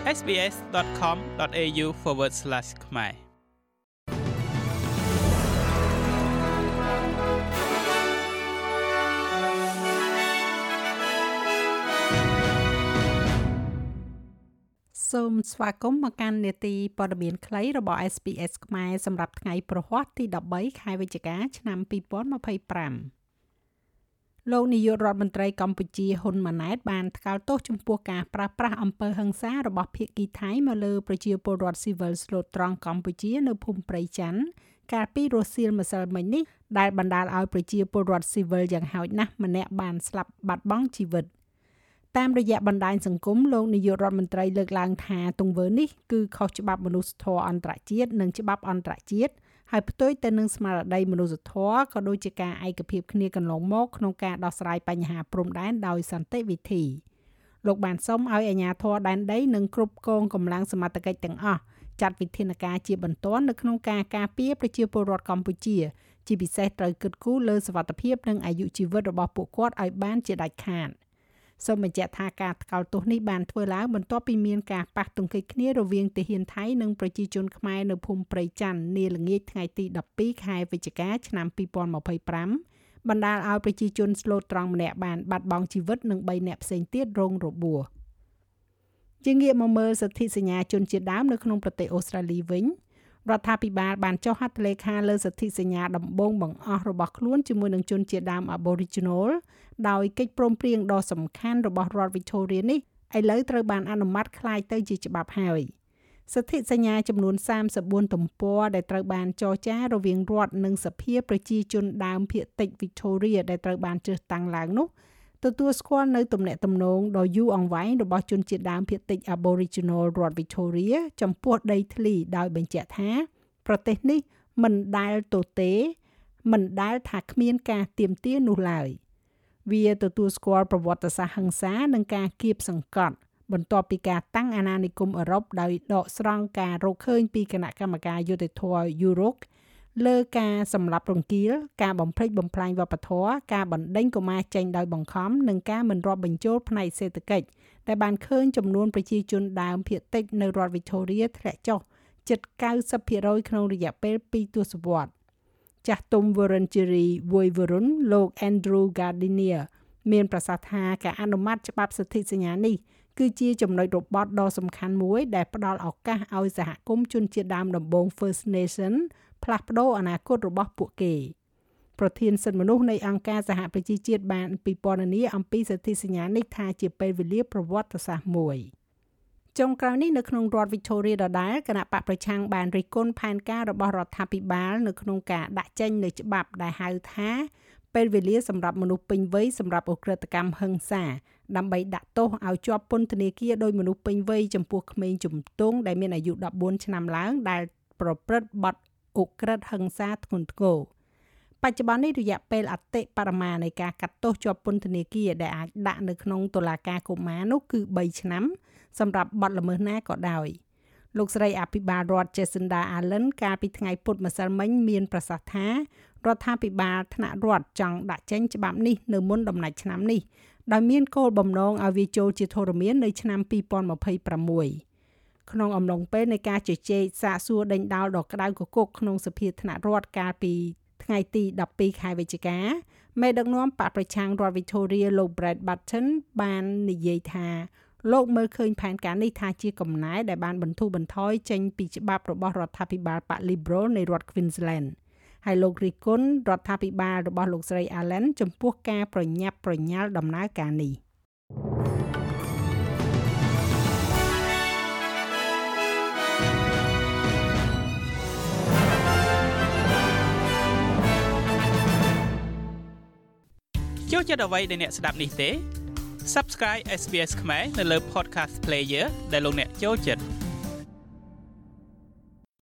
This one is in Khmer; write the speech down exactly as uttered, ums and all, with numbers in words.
sbs.com.au forward slash ខ្មែរសូមស្វាគមន៍មកកាន់នេតិព័ត៌មានខ្លីរបស់ เอส บี เอส ខ្មែរសម្រាប់ថ្ងៃព្រហស្បតិ៍ទី13ខែវិច្ឆិកាឆ្នាំពីរពាន់ម្ភៃប្រាំលោកនាយករដ្ឋមន្ត្រីកម្ពុជាហ៊ុនម៉ាណែតបានថ្កោលទោសចំពោះការប្រើប្រាស់អំពើហិង្សារបស់ភាគីថៃមកលើប្រជាពលរដ្ឋស៊ីវិលស្លូតត្រង់កម្ពុជានៅភូមិព្រៃច័ន្ទកាលពីរសៀលម្សិលមិញនេះដែលបណ្ដាលឲ្យប្រជាពលរដ្ឋស៊ីវិលយ៉ាងហោចណាស់ម្នាក់បានស្លាប់បាត់បង់ជីវិតតាមរយៈបណ្ដាញសង្គមលោកនាយករដ្ឋមន្ត្រីលើកឡើងថាទង្វើនេះគឺខុសច្បាប់មនុស្សធម៌អន្តរជាតិនិងច្បាប់អន្តរជាតិហើយផ្ទុយទៅនឹងស្មារតីមនុស្សធម៌ក៏ដូចជាការឯកភាពគ្នាកន្លងមកក្នុងការដោះស្រាយបញ្ហាព្រំដែនដោយសន្តិវិធីលោកបានសុំឲ្យអាជ្ញាធរដែនដីនិងគ្រប់គ្រងកម្លាំងសមត្ថកិច្ចទាំងអស់ចាត់វិធានការជាបន្ទាន់នៅក្នុងការការពារប្រជាពលរដ្ឋកម្ពុជាជាពិសេសត្រូវគិតគូរលើសុវត្ថិភាពនិងអាយុជីវិតរបស់ពួកគាត់ឲ្យបានជាដាច់ខាតសូមបញ្ជាក់ថាការថ្កោលទោសនេះបានធ្វើឡើងបន្ទាប់ពីមានការប៉ះទង្គិចគ្នារវាងទាហានថៃនិងប្រជាជនខ្មែរនៅភូមិព្រៃច័ន្ទនាល្ងាចថ្ងៃទីដប់ពីរខែវិច្ឆិកាឆ្នាំពីរពាន់ម្ភៃប្រាំបណ្ដាលឲ្យប្រជាជនស្លូតត្រង់ម្នាក់បានបាត់បង់ជីវិតនិងបីនាក់ផ្សេងទៀតរងរបួសជាងាកមកមើលសិទ្ធិសញ្ញាជនជាតិដើមនៅក្នុងប្រទេសអូស្ត្រាលីវិញរដ្ឋាភិបាលបានចុះហត្ថលេខាលើសិទ្ធិសញ្ញាដំបូងបង្អស់របស់ខ្លួនជាមួយនឹងជនជាតិដើម Aboriginal ដោយកិច្ចព្រមព្រៀងដ៏សំខាន់របស់រដ្ឋ Victoria នេះឥឡូវត្រូវបានអនុម័តក្លាយទៅជាច្បាប់ហើយសិទ្ធិសញ្ញាចំនួនសាមសិបបួនទំព័រដែលត្រូវបានចរចារវាងរដ្ឋនិងសភាប្រជាជនដើមភាគតិច Victoria ដែលត្រូវបានជ្រើសតាំងឡើងនោះទទួលស្គាល់នៅទំនាក់ទំនងដ៏យូរអង្វែងរបស់ជនជាតិដើមភាគតិច Aboriginal រដ្ឋ Victoria ចំពោះដីធ្លីដោយបញ្ជាក់ថាប្រទេសនេះមិនដែលទទេមិនដែលថាគ្មានការទាមទារនោះឡើយវាទទួលស្គាល់ប្រវត្តិសាស្ត្រហិង្សានិងការគៀបសង្កត់បន្ទាប់ពីការតាំងអាណានិគមអឺរ៉ុបដោយដកស្រង់ការរកឃើញពីគណៈកម្មការយុត្តិធម៌ Europe លើការសម្លាប់រង្គាលការបំផ្លិចបំផ្លាញវប្បធម៌ការបណ្ដេញកុមារចេញដោយបង្ខំនិងការមិនរាប់បញ្ចូលផ្នែកសេដ្ឋកិច្ចដែលបានឃើញចំនួនប្រជាជនដើមភាគតិចនៅរដ្ឋ Victoria ធ្លាក់ចុះជិត កៅសិបភាគរយ ក្នុងរយៈពេលពីរទសវត្សរ៍ចាស់ទុំ Wurundjeri Woi-wurrung លោក Andrew Gardiner មានប្រសាសន៍ថាការអនុម័តច្បាប់សិទ្ធិសញ្ញានេះគឺជាចំណុចរបត់ដ៏សំខាន់មួយដែលផ្ដល់ឱកាសឲ្យសហគមន៍ជនជាតិដើមដំបូង First Nation ផ្លាស់ប្ដូរអនាគតរបស់ពួកគេប្រធានសិទ្ធិមនុស្សនៃអង្គការសហប្រជាជាតិបានពិពណ៌នាអំពីសិទ្ធិសញ្ញានេះថាជាពេលវេលាប្រវត្តិសាស្ត្រមួយចុងក្រោយនេះនៅក្នុងរដ្ឋ Victoria ដដែលគណៈបកប្រឆាំងបានរិះគន់ផែនការរបស់រដ្ឋាភិបាលនៅក្នុងការដាក់ចេញនូវច្បាប់ដែលហៅថាពេលវេលាសម្រាប់មនុស្សពេញវ័យសម្រាប់ឧក្រិដ្ឋកម្មហិង្សាដើម្បីដាក់ទោសឲ្យជាប់ពន្ធនាគារដោយមនុស្សពេញវ័យចំពោះក្មេងជំទង់ដែលមានអាយុដប់បួនឆ្នាំឡើងដែលប្រព្រឹត្តបទឧក្រិដ្ឋហិង្សាធ្ងន់ធ្ងរបច្ចុប្បន្ននេះរយៈពេលអតិបរមានៃការកាត់ទោសជាប់ពន្ធនាគារដែលអាចដាក់នៅក្នុងតុលាការកុមារនោះគឺបីឆ្នាំសម្រាប់បទល្មើសណាក៏ដោយលោកស្រីអភិបាលរដ្ឋ Jacinda Ardern កាលពីថ្ងៃពុធម្សិលមិញមានប្រសាសន៍ថារដ្ឋាភិបាលថ្នាក់រដ្ឋចង់ដាក់ចេញច្បាប់នេះនៅមុនដំណាច់ឆ្នាំនេះដោយមានគោលបំណងឲ្យវាចូលជាធរមាននៅឆ្នាំពីរពាន់ម្ភៃប្រាំមួយក្នុងអំឡុងពេលនៃការជជែកសាកសួរដេញដោលដ៏ក្តៅគគុកក្នុងសភាថ្នាក់រដ្ឋកាលពីថ្ងៃទីដប់ពីរខែវិច្ឆិកាមេដឹកនាំបកប្រឆាំងរដ្ឋ Victoria លោក Brett Button បាននិយាយថាលោកមើលឃើញផែនការនេះថាជាកំណែដែលបានបន្ធូរបន្ថយចេញពីច្បាប់របស់រដ្ឋាភិបាលបក Liberal នៃរដ្ឋ Queensland ហើយលោករិះគន់រដ្ឋាភិបាលរបស់លោកស្រី Allen ចំពោះការប្រញាប់ប្រញាល់ដំណើរការនេះចូលចិត្តអ្វីដែលអ្នកស្ដាប់នេះទេ Subscribe เอส บี เอส ខ្មែរនៅលើ Podcast Player ដែលលោកអ្នកចូលចិត្ត